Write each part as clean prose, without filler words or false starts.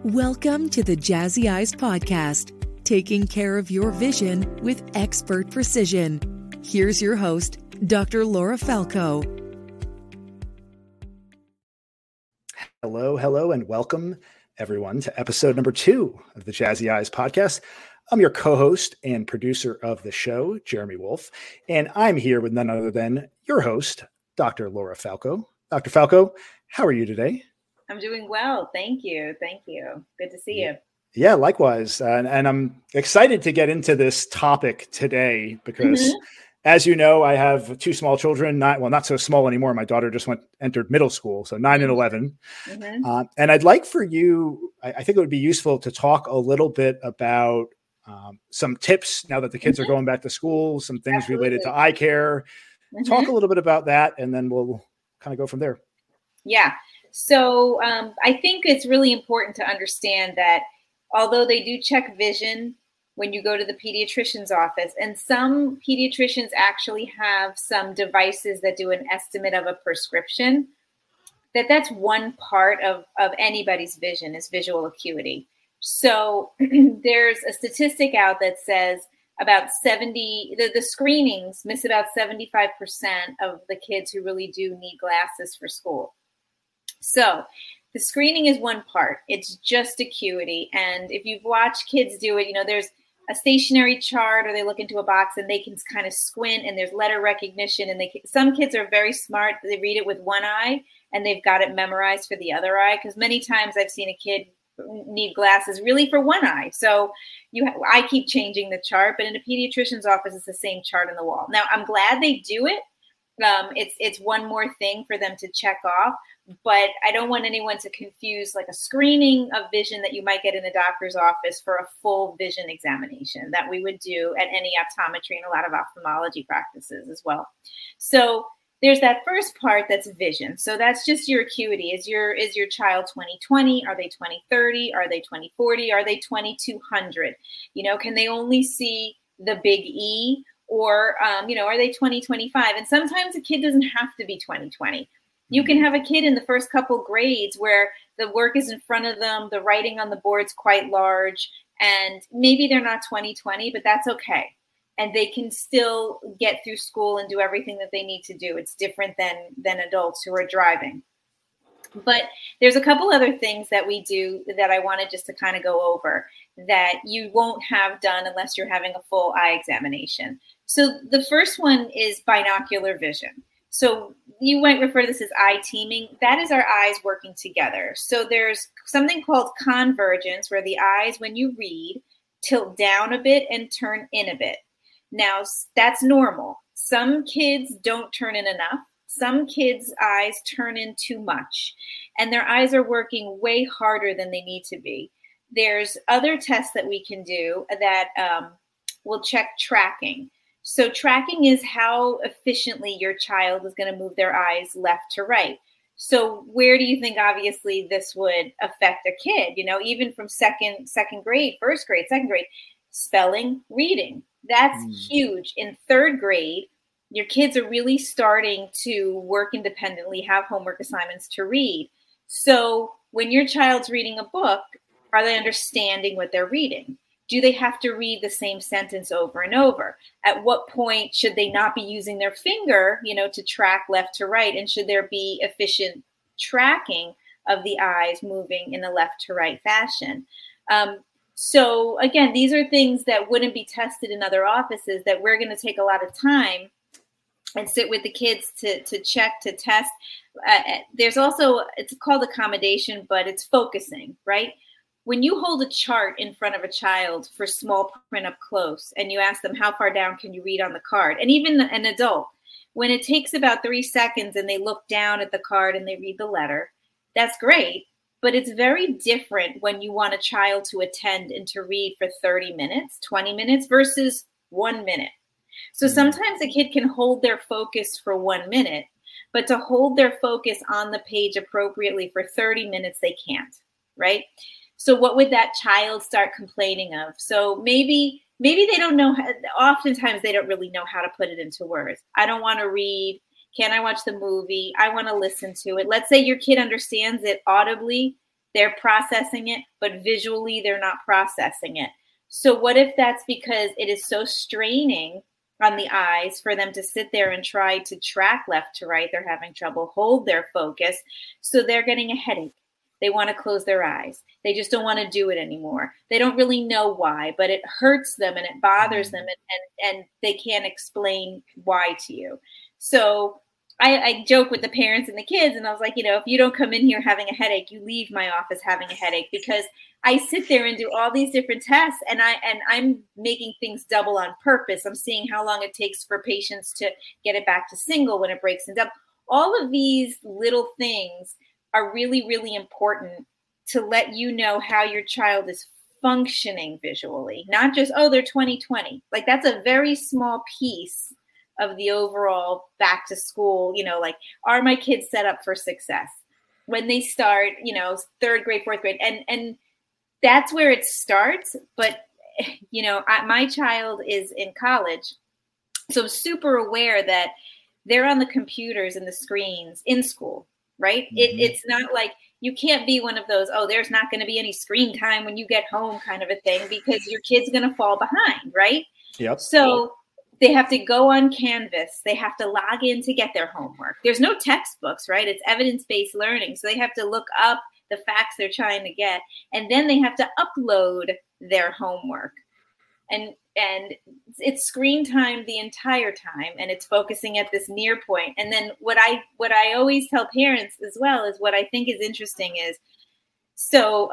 Welcome to the Jazzy Eyes Podcast, taking care of your vision with expert precision. Here's your host, Dr. Laura Falco. Hello, and welcome everyone to episode number 2 of the Jazzy Eyes Podcast. I'm your co-host and producer of the show, Jeremy Wolf, and I'm here with none other than your host, Dr. Laura Falco. Dr. Falco, how are you today? I'm doing well. Thank you. Good to see you. Yeah, likewise. And I'm excited to get into this topic today because, as you know, I have 2 small children, not so small anymore. My daughter just entered middle school, so 9 and 11. And I'd like for you, I think it would be useful to talk a little bit about some tips now that the kids are going back to school, some things related to eye care. Talk a little bit about that, and then we'll kind of go from there. Yeah. So I think it's really important to understand that although they do check vision when you go to the pediatrician's office, and some pediatricians actually have some devices that do an estimate of a prescription, that's one part of anybody's vision is visual acuity. So there's a statistic out that says about the screenings miss about 75% of the kids who really do need glasses for school. So the screening is one part. It's just acuity. And if you've watched kids do it, there's a stationary chart or they look into a box and they can kind of squint and there's letter recognition. And some kids are very smart. They read it with one eye and they've got it memorized for the other eye. Because many times I've seen a kid need glasses really for one eye. So I keep changing the chart, but in a pediatrician's office, it's the same chart on the wall. Now, I'm glad they do it. It's one more thing for them to check off, but I don't want anyone to confuse like a screening of vision that you might get in a doctor's office for a full vision examination that we would do at any optometry and a lot of ophthalmology practices as well. So there's that first part that's vision. So that's just your acuity. Is your child 20/20? Are they 20/30? Are they 20/40? Are they 20/200? Can they only see the big E? Or, are they 20/25? And sometimes a kid doesn't have to be 20/20. You can have a kid in the first couple grades where the work is in front of them, the writing on the board's quite large, and maybe they're not 20/20, but that's okay. And they can still get through school and do everything that they need to do. It's different than adults who are driving. But there's a couple other things that we do that I wanted just to kind of go over that you won't have done unless you're having a full eye examination. So the first one is binocular vision. So you might refer to this as eye teaming. That is our eyes working together. So there's something called convergence where the eyes, when you read, tilt down a bit and turn in a bit. Now, that's normal. Some kids don't turn in enough. Some kids' eyes turn in too much, and their eyes are working way harder than they need to be. There's other tests that we can do that will check tracking. So tracking is how efficiently your child is going to move their eyes left to right. So where do you think, obviously, this would affect a kid? Even from second grade, first grade, second grade, spelling, reading. That's huge. In third grade, your kids are really starting to work independently, have homework assignments to read. So when your child's reading a book, are they understanding what they're reading? Do they have to read the same sentence over and over? At what point should they not be using their finger, to track left to right? And should there be efficient tracking of the eyes moving in a left to right fashion? So again, these are things that wouldn't be tested in other offices that we're going to take a lot of time and sit with the kids to check, to test. There's also, it's called accommodation, but it's focusing, right? When you hold a chart in front of a child for small print up close and you ask them how far down can you read on the card, and even an adult, when it takes about 3 seconds and they look down at the card and they read the letter, that's great. But it's very different when you want a child to attend and to read for 30 minutes, 20 minutes versus 1 minute. So sometimes a kid can hold their focus for 1 minute, but to hold their focus on the page appropriately for 30 minutes, they can't, right? So what would that child start complaining of? So maybe they don't know. Oftentimes they don't really know how to put it into words. I don't want to read. Can I watch the movie? I want to listen to it. Let's say your kid understands it audibly, They're processing it, but visually they're not processing it. So what if that's because it is so straining on the eyes for them to sit there and try to track left to right? They're having trouble hold their focus. So they're getting a headache. They want to close their eyes. They just don't want to do it anymore. They don't really know why, but it hurts them and it bothers them, and they can't explain why to you. So I joke with the parents and the kids, and I was like, if you don't come in here having a headache, you leave my office having a headache, because I sit there and do all these different tests, and I'm making things double on purpose. I'm seeing how long it takes for patients to get it back to single when it breaks into double. All of these little things are really, really important to let you know how your child is functioning visually, not just, they're 20/20. Like, that's a very small piece of the overall back to school, like, are my kids set up for success when they start, third grade, fourth grade? And that's where it starts. But, my child is in college, so I'm super aware that they're on the computers and the screens in school. Right? Mm-hmm. It's not like you can't be one of those, there's not going to be any screen time when you get home kind of a thing, because your kid's going to fall behind, right? Yep. So they have to go on Canvas. They have to log in to get their homework. There's no textbooks, right? It's evidence-based learning. So they have to look up the facts they're trying to get, and then they have to upload their homework. And it's screen time the entire time, and it's focusing at this near point. And then what I always tell parents as well is, what I think is interesting is, so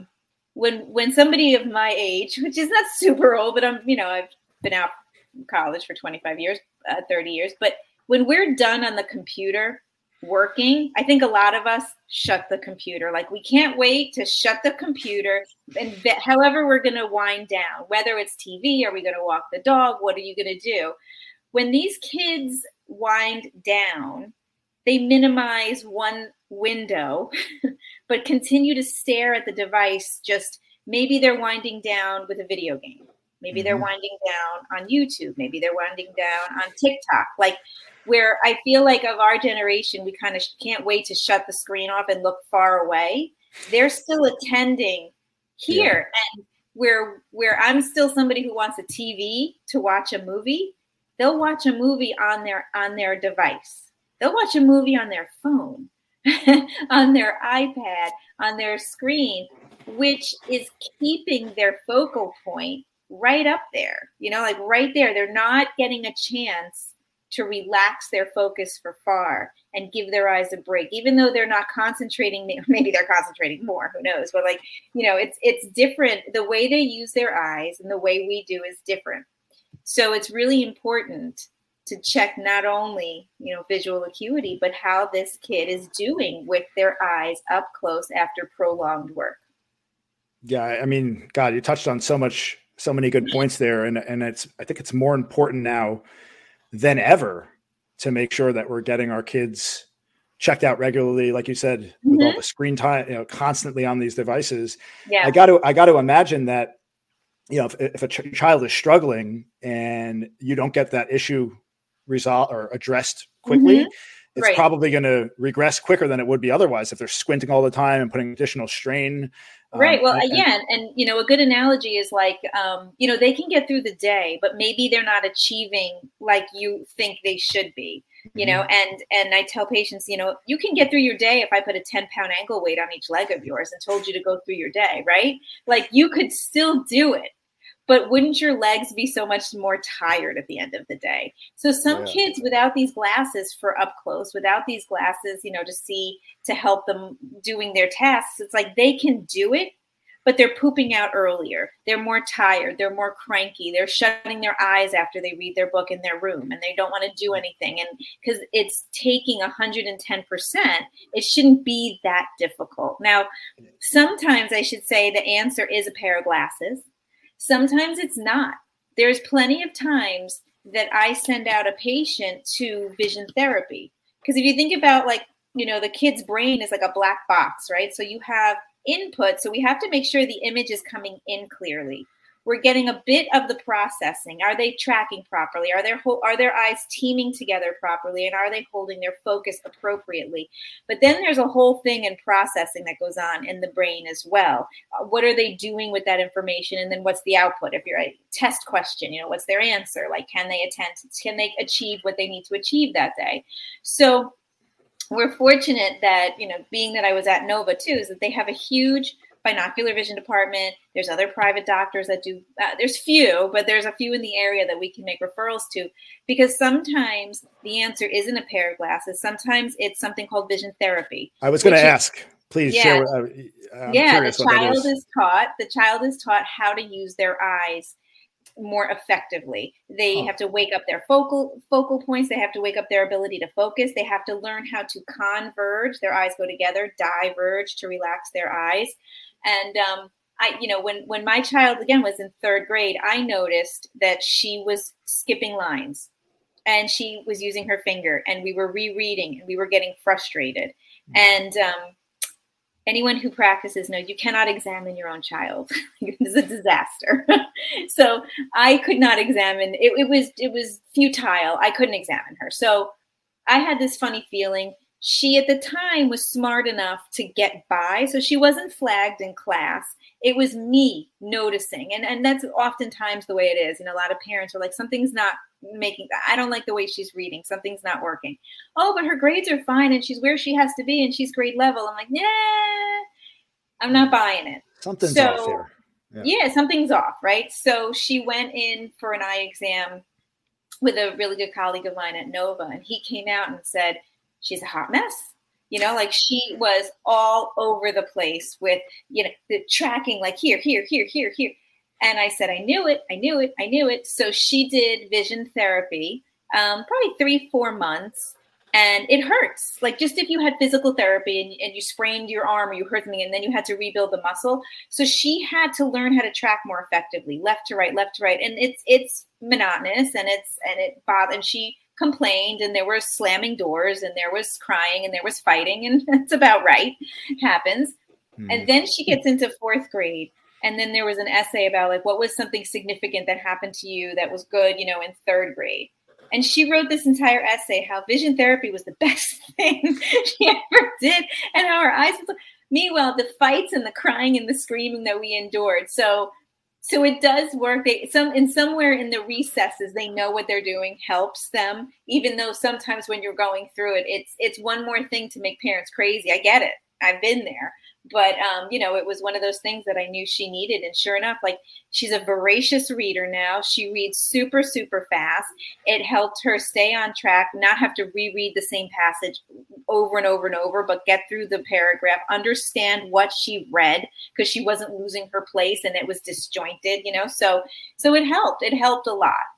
when somebody of my age, which is not super old, but I've been out from college for 25 years, 30 years, but when we're done on the computer working, I think a lot of us shut the computer. Like, we can't wait to shut the computer, and however we're going to wind down, whether it's TV, are we going to walk the dog? What are you going to do? When these kids wind down, they minimize one window, but continue to stare at the device. Just maybe they're winding down with a video game. Maybe they're winding down on YouTube. Maybe they're winding down on TikTok. Like, where I feel like of our generation, we kind of can't wait to shut the screen off and look far away. They're still attending here. Yeah. And where I'm still somebody who wants a TV to watch a movie, they'll watch a movie on their device. They'll watch a movie on their phone, on their iPad, on their screen, which is keeping their focal point right up there, like right there. They're not getting a chance to relax their focus for far and give their eyes a break, even though they're not concentrating. Maybe they're concentrating more, who knows? But it's different. The way they use their eyes and the way we do is different. So it's really important to check not only, visual acuity, but how this kid is doing with their eyes up close after prolonged work. Yeah. I mean, God, you touched on so many good points there. And I think it's more important now than ever to make sure that we're getting our kids checked out regularly, like you said, with all the screen time, constantly on these devices. Yeah. I got to imagine that, if a child is struggling and you don't get that issue resolved or addressed quickly, it's probably going to regress quicker than it would be otherwise if they're squinting all the time and putting additional strain. Right. Well, and a good analogy is like, they can get through the day, but maybe they're not achieving like you think they should be, and I tell patients, you can get through your day if I put a 10-pound ankle weight on each leg of yours and told you to go through your day, right? Like, you could still do it. But wouldn't your legs be so much more tired at the end of the day? So some kids without these glasses for up close, without these glasses, to help them doing their tasks, it's like they can do it, but they're pooping out earlier. They're more tired. They're more cranky. They're shutting their eyes after they read their book in their room, and they don't want to do anything. And because it's taking 110%, it shouldn't be that difficult. Now, sometimes I should say the answer is a pair of glasses. Sometimes it's not. There's plenty of times that I send out a patient to vision therapy. Because if you think about the kid's brain is like a black box, right? So you have input. So we have to make sure the image is coming in clearly. we're getting a bit of the processing. Are they tracking properly? Are their eyes teaming together properly? And are they holding their focus appropriately? But then there's a whole thing in processing that goes on in the brain as well. What are they doing with that information? And then what's the output? If you're a test question, what's their answer? Like, can they achieve what they need to achieve that day? So we're fortunate that, being that I was at Nova too, is that they have a huge binocular vision department. There's other private doctors that do, there's few, but there's a few in the area that we can make referrals to, because sometimes the answer isn't a pair of glasses. Sometimes it's something called vision therapy. I was going to ask, please share. The child is taught how to use their eyes more effectively. They have to wake up their focal points. They have to wake up their ability to focus. They have to learn how to converge. Their eyes go together, diverge to relax their eyes. And when my child again was in third grade, I noticed that she was skipping lines and she was using her finger, and we were rereading and we were getting frustrated. And anyone who practices knows you cannot examine your own child. It's a disaster. So I could not examine. It was futile. I couldn't examine her. So I had this funny feeling. She at the time was smart enough to get by. So she wasn't flagged in class. It was me noticing. And that's oftentimes the way it is. A lot of parents are like, something's not I don't like the way she's reading. Something's not working. Oh, but her grades are fine and she's where she has to be and she's grade level. I'm like, yeah, I'm not buying it. Something's off here. Yeah, something's off, right? So she went in for an eye exam with a really good colleague of mine at Nova, and he came out and said, she's a hot mess. She was all over the place with, the tracking, like here. And I said, I knew it. So she did vision therapy, probably 3-4 months. And it hurts. Like, just if you had physical therapy and you sprained your arm or you hurt something and then you had to rebuild the muscle. So she had to learn how to track more effectively, left to right. And it's monotonous and it bothered. And she complained, and there was slamming doors, and there was crying, and there was fighting, and that's about right. It happens. Mm-hmm. And then she gets into 4th grade. And then there was an essay about, like, what was something significant that happened to you that was good, in 3rd grade. And she wrote this entire essay, how vision therapy was the best thing she ever did, and how her eyes. Meanwhile, the fights and the crying and the screaming that we endured. So it does work. Somewhere in the recesses, they know what they're doing helps them, even though sometimes when you're going through it, it's one more thing to make parents crazy. I get it. I've been there. But, it was one of those things that I knew she needed. And sure enough, like, she's a voracious reader now. She reads super, super fast. It helped her stay on track, not have to reread the same passage over and over and over, but get through the paragraph, understand what she read, because she wasn't losing her place and it was disjointed, So it helped. It helped a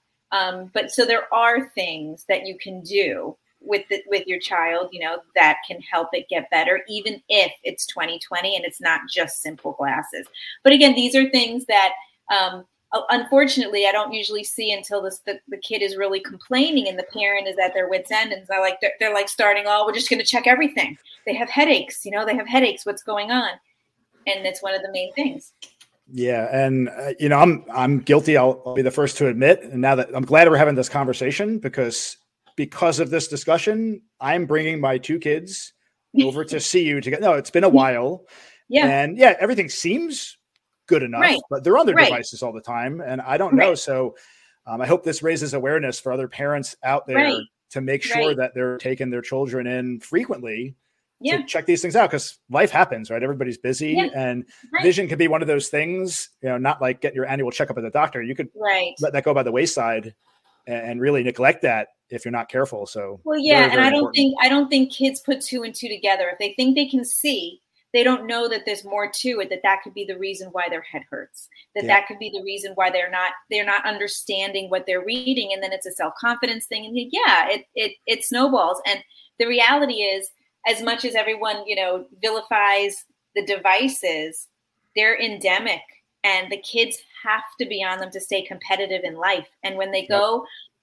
lot. But so there are things that you can do with your child, that can help it get better, even if it's 20/20 and it's not just simple glasses. But again, these are things that, unfortunately, I don't usually see until the kid is really complaining and the parent is at their wit's end, and they're like starting, we're just going to check everything. They have headaches, What's going on? And it's one of the main things. Yeah. And, I'm guilty. I'll be the first to admit. And now that I'm glad we're having this conversation, because of this discussion, I'm bringing my 2 kids over to see you to get. No, it's been a while. Yeah. And everything seems good enough, right, but they're on their devices all the time. And I don't know. So I hope this raises awareness for other parents out there to make sure that they're taking their children in frequently to check these things out, because life happens, right? Everybody's busy, and vision can be one of those things, not like get your annual checkup at the doctor. You could let that go by the wayside and really neglect that if you're not careful. So, very, very and I don't think kids put 2 and 2 together. If they think they can see, they don't know that there's more to it, that could be the reason why their head hurts, that could be the reason why they're not understanding what they're reading. And then it's a self-confidence thing. And it snowballs. And the reality is, as much as everyone, vilifies the devices, they're endemic, and the kids have to be on them to stay competitive in life. And when they go,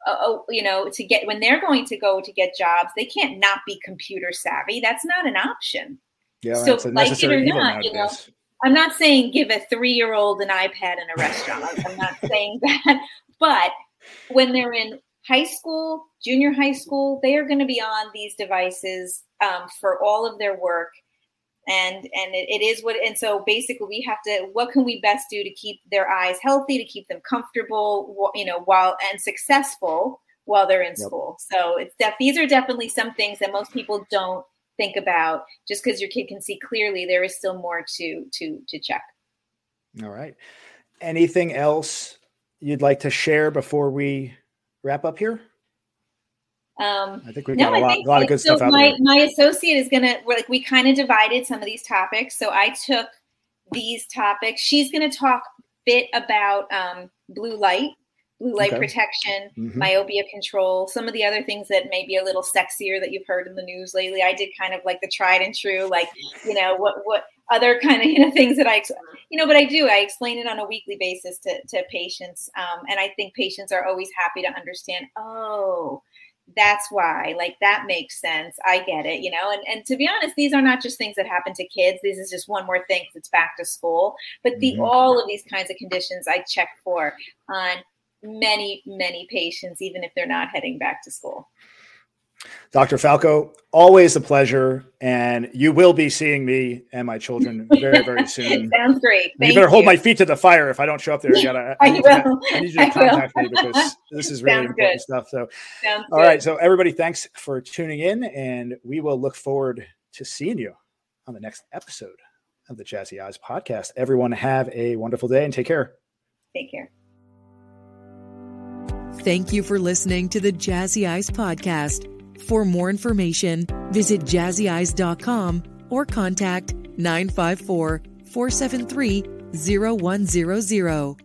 when they're going to go to get jobs, they can't not be computer savvy. That's not an option. Yeah, so like it or not, I'm not saying give a 3-year-old an iPad in a restaurant. I'm not saying that. But when they're in high school, junior high school, they are going to be on these devices for all of their work. And it is what, and so basically we have to, what can we best do to keep their eyes healthy, to keep them comfortable, while and successful while they're in school. So these are definitely some things that most people don't think about. Just because your kid can see clearly, there is still more to check. All right. Anything else you'd like to share before we wrap up here? I think we've got a lot of good stuff out there. My associate is we kind of divided some of these topics. So I took these topics. She's going to talk a bit about blue light protection, myopia control, some of the other things that may be a little sexier that you've heard in the news lately. I did kind of like the tried and true, what other kind of, things that I explain it on a weekly basis to patients. And I think patients are always happy to understand, oh, that's why, that makes sense. I get it, and to be honest, these are not just things that happen to kids. This is just one more thing because it's back to school. But all of these kinds of conditions I check for on many, many patients, even if they're not heading back to school. Dr. Falco, always a pleasure. And you will be seeing me and my children very, very soon. Sounds great. You better hold my feet to the fire if I don't show up there. I need you to contact me because this is really important stuff. So, all right. So everybody, thanks for tuning in, and we will look forward to seeing you on the next episode of the Jazzy Eyes podcast. Everyone have a wonderful day and take care. Take care. Thank you for listening to the Jazzy Eyes podcast. For more information, visit jazzyeyes.com or contact 954-473-0100.